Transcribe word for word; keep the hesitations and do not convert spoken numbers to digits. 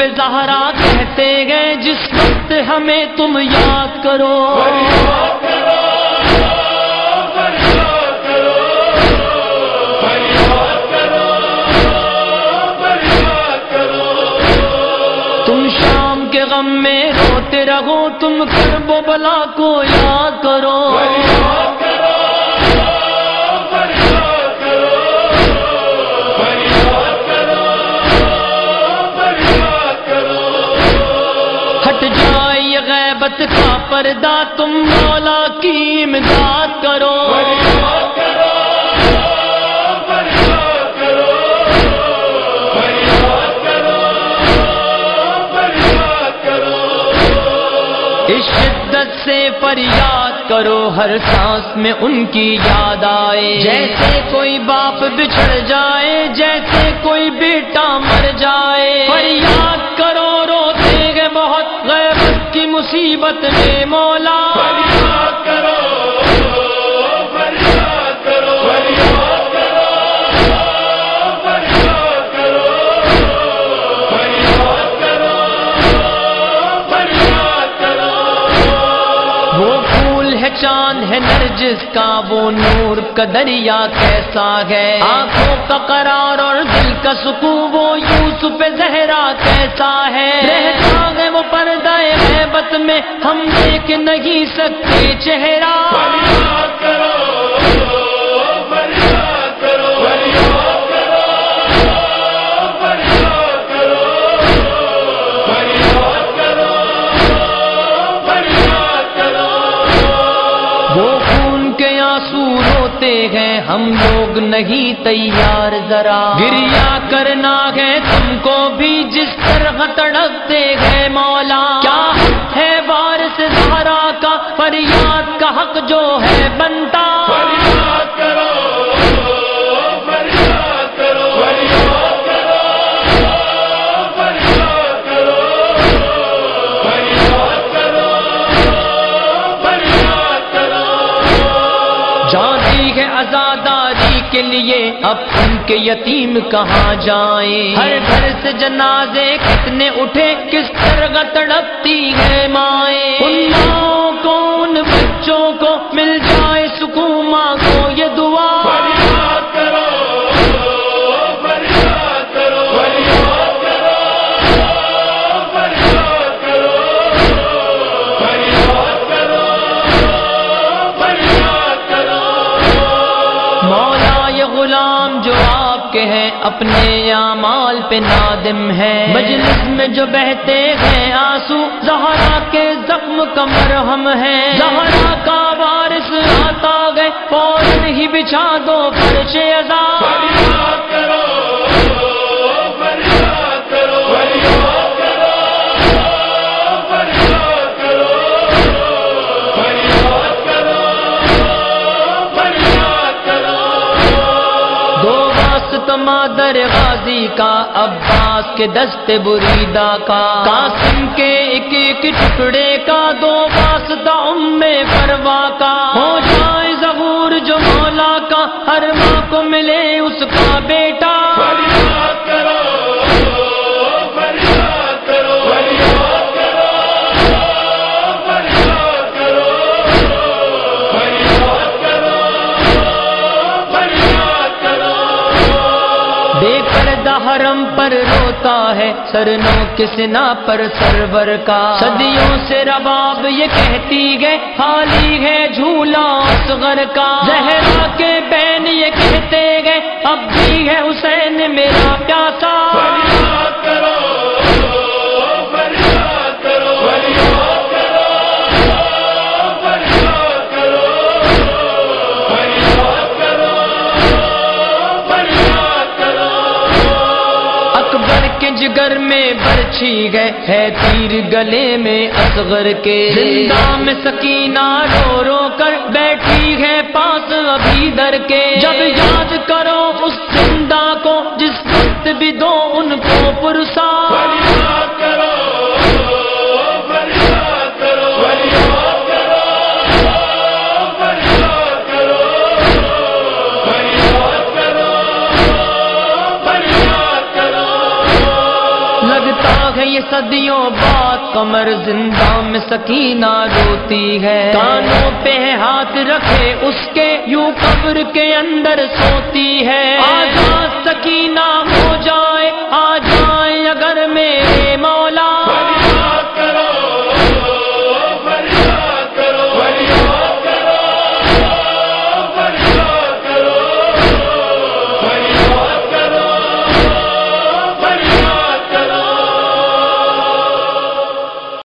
یوسف زہرا کہتے گئے جس وقت ہمیں تم یاد کرو، تم شام کے غم میں روتے رہو، تم کرب و بلا کو یاد کرو، ہٹ جائے یہ غیبت کا پردہ، تم مولا کی امداد کرو، اس شدت سے فریاد کرو ہر سانس میں ان کی یاد آئے، جیسے کوئی باپ بچھڑ جائے، جیسے کوئی بیٹا مر جائے، فریاد کرو روتے گے بہت غیبت کی مصیبت میں مولا، فریاد کرو فریاد کرو فریاد کرو فریاد کرو فریاد کرو فریاد کرو، وہ پھول ہے چاند ہے نرجس کا، وہ نور کا دریا کیسا ہے، آنکھوں کا قرار اور دل کا سکون وہ یوسف زہرا کیسا ہے، رہتا ہے وہ پردہ غیبت میں ہم دیکھ نہیں سکتے چہرہ، فریاد کرو فریاد کرو فریاد کرو فریاد کرو فریاد کرو فریاد کرو، وہ خون کے آنسو روتے ہیں ہم لوگ نہیں تیار، ذرا گریا کرنا ہے تم کو بھی جس طرح تڑپتے ہیں مولا، کیا حق ہے وارث زہرا کا فریاد کا حق جو ہے بنتا، فریاد کرو فریاد کرو فریاد کرو فریاد کرو فریاد کرو فریاد کرو، جاتی ہے عزاداری کے لیے اب ان کے یتیم کہاں جائیں، ہر گھر سے جنازے کتنے اٹھے کس طرح تڑپتی ہے مائیں، ان ماؤں کو ان بچوں کو مل جائے سکون، مانگو یہ دعا، فریاد کرو فریاد کرو فریاد کرو فریاد کرو فریاد کرو فریاد کرو، مولا یہ غلام جو آپ کے ہیں اپنے اعمال پہ نادم ہے، مجلس میں جو بہتے ہیں آنسو زہرا کے زخم کا مرہم ہے، زہرا کا وارث آتا گئے فوراً ہی بچھا دو فرش عزا، فریاد کرو فریاد کرو فریاد کرو فریاد کرو فریاد کرو فریاد کرو، دو واسط مادر غازی کا، عباس کے دست بریدہ کا، قاسم کے ایک ایک ٹکڑے کا، دو واسطہ ام پروا کا، ہو جائے ظہور جو مولا کا ہر ماں کو ملے اس کا بیٹا، فریاد کرو فریاد کرو فریاد کرو فریاد کرو فریاد کرو فریاد کرو، بے پردہ حرم پر روتا ہے سرنوں کے سنا پر سرور کا، صدیوں سے رباب یہ کہتی گئے خالی ہے جھولا اصغر کا، زہرا کے بین یہ کہتے گئے اب بھی ہے حسین میرا پیاسا، فریاد کرو فریاد کرو فریاد کرو فریاد کرو فریاد کرو فریاد کرو، اکبر کے جگر میں برچھی گئے ہے تیر گلے میں اصغر کے، زندہ میں سکینہ رو رو کر بیٹھی ہے پاس ابھی در کے، جب یاد کرو اس زندہ کو جس وقت بھی دو ان کو پرسا، فریاد کرو فریاد کرو فریاد کرو فریاد کرو فریاد کرو فریاد کرو، لگتا ہے یہ صدیوں بعد قمر زندہ میں سکینہ روتی ہے، کانوں پہ ہاتھ رکھے اس کے یوں قبر کے اندر سوتی ہے، آزاد سکینہ ہو جائے